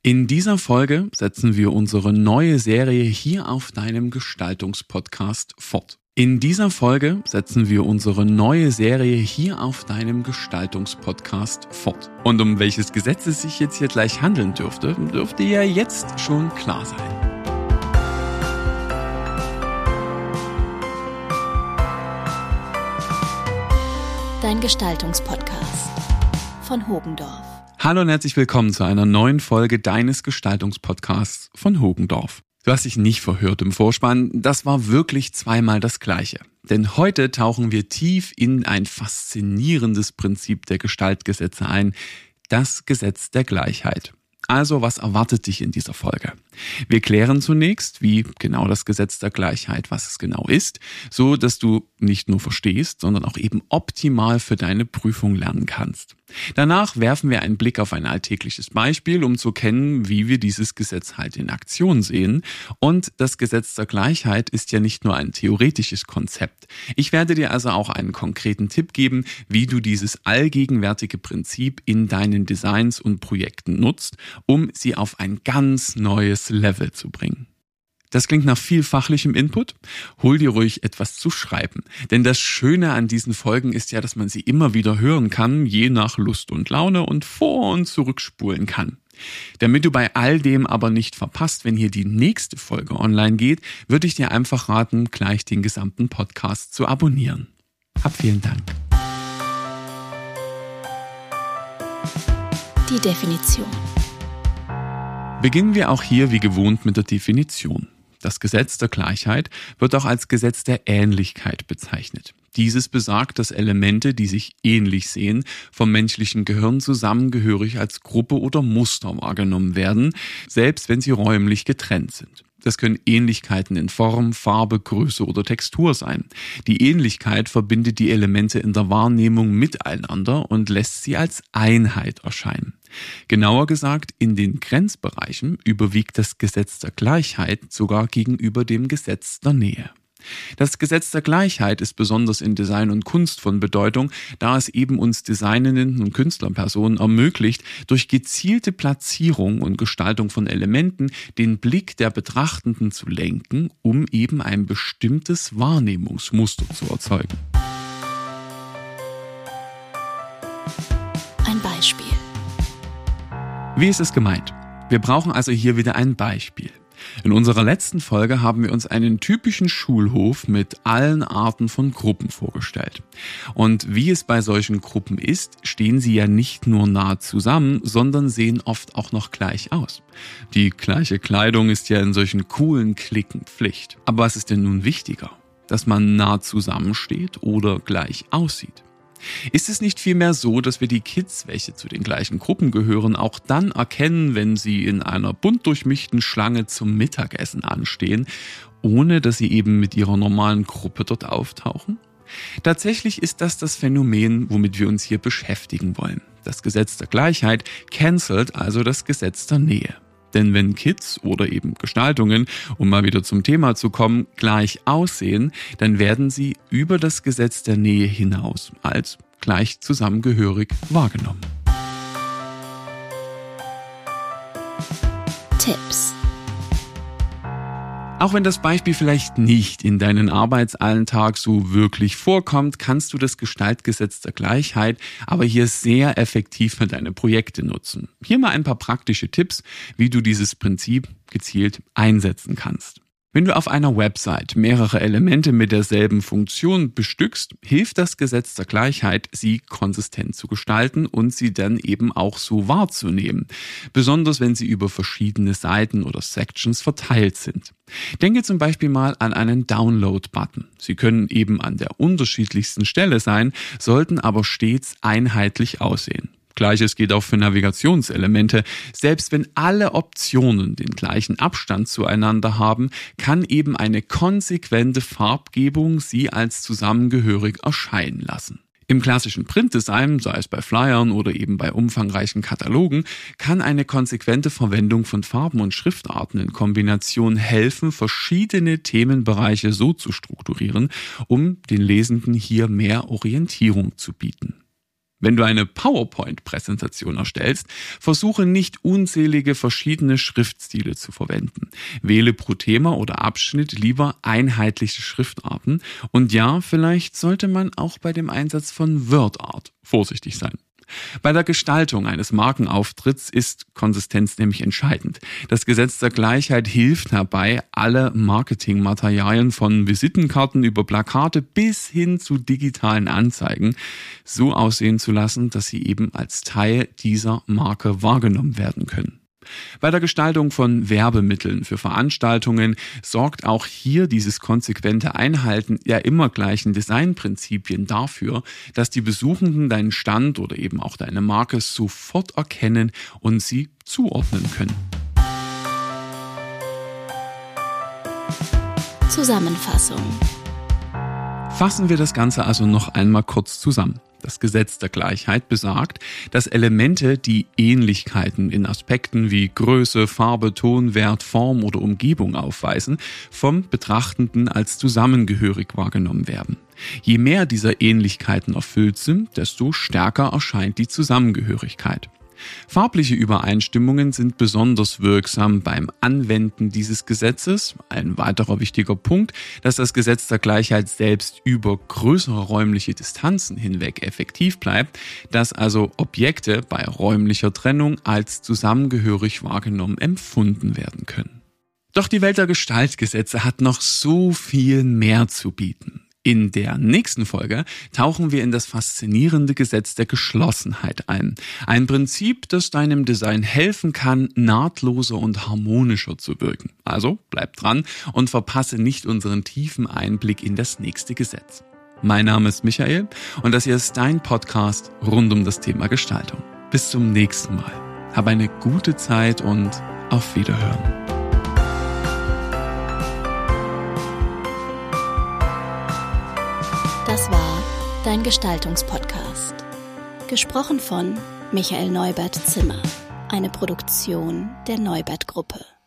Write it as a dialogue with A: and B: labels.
A: In dieser Folge setzen wir unsere neue Serie hier auf deinem Gestaltungspodcast fort. Und um welches Gesetz es sich jetzt hier gleich handeln dürfte ja jetzt schon klar sein.
B: Dein Gestaltungspodcast von Hogendorf.
A: Hallo und herzlich willkommen zu einer neuen Folge deines Gestaltungspodcasts von Hogendorf. Du hast dich nicht verhört im Vorspann, das war wirklich zweimal das Gleiche. Denn heute tauchen wir tief in ein faszinierendes Prinzip der Gestaltgesetze ein, das Gesetz der Gleichheit. Also, was erwartet dich in dieser Folge? Wir klären zunächst, wie genau das Gesetz der Gleichheit, was es genau ist, so dass du nicht nur verstehst, sondern auch eben optimal für deine Prüfung lernen kannst. Danach werfen wir einen Blick auf ein alltägliches Beispiel, um zu erkennen, wie wir dieses Gesetz halt in Aktion sehen. Und das Gesetz der Gleichheit ist ja nicht nur ein theoretisches Konzept. Ich werde dir also auch einen konkreten Tipp geben, wie du dieses allgegenwärtige Prinzip in deinen Designs und Projekten nutzt, um sie auf ein ganz neues Level zu bringen. Das klingt nach viel fachlichem Input. Hol dir ruhig etwas zu schreiben. Denn das Schöne an diesen Folgen ist ja, dass man sie immer wieder hören kann, je nach Lust und Laune und vor- und zurückspulen kann. Damit du bei all dem aber nicht verpasst, wenn hier die nächste Folge online geht, würde ich dir einfach raten, gleich den gesamten Podcast zu abonnieren. Hab vielen Dank.
B: Die Definition.
A: Beginnen wir auch hier wie gewohnt mit der Definition. Das Gesetz der Gleichheit wird auch als Gesetz der Ähnlichkeit bezeichnet. Dieses besagt, dass Elemente, die sich ähnlich sehen, vom menschlichen Gehirn zusammengehörig als Gruppe oder Muster wahrgenommen werden, selbst wenn sie räumlich getrennt sind. Das können Ähnlichkeiten in Form, Farbe, Größe oder Textur sein. Die Ähnlichkeit verbindet die Elemente in der Wahrnehmung miteinander und lässt sie als Einheit erscheinen. Genauer gesagt, in den Grenzbereichen überwiegt das Gesetz der Gleichheit sogar gegenüber dem Gesetz der Nähe. Das Gesetz der Gleichheit ist besonders in Design und Kunst von Bedeutung, da es eben uns Designerinnen und Künstlerpersonen ermöglicht, durch gezielte Platzierung und Gestaltung von Elementen den Blick der Betrachtenden zu lenken, um eben ein bestimmtes Wahrnehmungsmuster zu erzeugen.
B: Ein Beispiel.
A: Wie ist es gemeint? Wir brauchen also hier wieder ein Beispiel. In unserer letzten Folge haben wir uns einen typischen Schulhof mit allen Arten von Gruppen vorgestellt. Und wie es bei solchen Gruppen ist, stehen sie ja nicht nur nah zusammen, sondern sehen oft auch noch gleich aus. Die gleiche Kleidung ist ja in solchen coolen Cliquen Pflicht. Aber was ist denn nun wichtiger? Dass man nah zusammensteht oder gleich aussieht? Ist es nicht vielmehr so, dass wir die Kids, welche zu den gleichen Gruppen gehören, auch dann erkennen, wenn sie in einer bunt durchmischten Schlange zum Mittagessen anstehen, ohne dass sie eben mit ihrer normalen Gruppe dort auftauchen? Tatsächlich ist das Phänomen, womit wir uns hier beschäftigen wollen. Das Gesetz der Gleichheit cancelt also das Gesetz der Nähe. Denn wenn Kids oder eben Gestaltungen, um mal wieder zum Thema zu kommen, gleich aussehen, dann werden sie über das Gesetz der Nähe hinaus als gleich zusammengehörig wahrgenommen.
B: Tipps.
A: Auch wenn das Beispiel vielleicht nicht in deinen Arbeitsalltag so wirklich vorkommt, kannst du das Gestaltgesetz der Gleichheit aber hier sehr effektiv für deine Projekte nutzen. Hier mal ein paar praktische Tipps, wie du dieses Prinzip gezielt einsetzen kannst. Wenn du auf einer Website mehrere Elemente mit derselben Funktion bestückst, hilft das Gesetz der Gleichheit, sie konsistent zu gestalten und sie dann eben auch so wahrzunehmen. Besonders wenn sie über verschiedene Seiten oder Sections verteilt sind. Denke zum Beispiel mal an einen Download-Button. Sie können eben an der unterschiedlichsten Stelle sein, sollten aber stets einheitlich aussehen. Gleiches geht auch für Navigationselemente. Selbst wenn alle Optionen den gleichen Abstand zueinander haben, kann eben eine konsequente Farbgebung sie als zusammengehörig erscheinen lassen. Im klassischen Printdesign, sei es bei Flyern oder eben bei umfangreichen Katalogen, kann eine konsequente Verwendung von Farben und Schriftarten in Kombination helfen, verschiedene Themenbereiche so zu strukturieren, um den Lesenden hier mehr Orientierung zu bieten. Wenn du eine PowerPoint-Präsentation erstellst, versuche nicht unzählige verschiedene Schriftstile zu verwenden. Wähle pro Thema oder Abschnitt lieber einheitliche Schriftarten. Und ja, vielleicht sollte man auch bei dem Einsatz von WordArt vorsichtig sein. Bei der Gestaltung eines Markenauftritts ist Konsistenz nämlich entscheidend. Das Gesetz der Gleichheit hilft dabei, alle Marketingmaterialien von Visitenkarten über Plakate bis hin zu digitalen Anzeigen so aussehen zu lassen, dass sie eben als Teil dieser Marke wahrgenommen werden können. Bei der Gestaltung von Werbemitteln für Veranstaltungen sorgt auch hier dieses konsequente Einhalten der immer gleichen Designprinzipien dafür, dass die Besuchenden deinen Stand oder eben auch deine Marke sofort erkennen und sie zuordnen können.
B: Zusammenfassung.
A: Fassen wir das Ganze also noch einmal kurz zusammen. Das Gesetz der Gleichheit besagt, dass Elemente, die Ähnlichkeiten in Aspekten wie Größe, Farbe, Tonwert, Form oder Umgebung aufweisen, vom Betrachtenden als zusammengehörig wahrgenommen werden. Je mehr dieser Ähnlichkeiten erfüllt sind, desto stärker erscheint die Zusammengehörigkeit. Farbliche Übereinstimmungen sind besonders wirksam beim Anwenden dieses Gesetzes. Ein weiterer wichtiger Punkt, dass das Gesetz der Gleichheit selbst über größere räumliche Distanzen hinweg effektiv bleibt, dass also Objekte bei räumlicher Trennung als zusammengehörig wahrgenommen empfunden werden können. Doch die Welt der Gestaltgesetze hat noch so viel mehr zu bieten. In der nächsten Folge tauchen wir in das faszinierende Gesetz der Geschlossenheit ein. Ein Prinzip, das deinem Design helfen kann, nahtloser und harmonischer zu wirken. Also bleib dran und verpasse nicht unseren tiefen Einblick in das nächste Gesetz. Mein Name ist Michael und das hier ist dein Podcast rund um das Thema Gestaltung. Bis zum nächsten Mal. Hab eine gute Zeit und auf Wiederhören.
B: Das war dein Gestaltungspodcast. Gesprochen von Michael Neubert-Zimmer. Eine Produktion der Neubert Gruppe.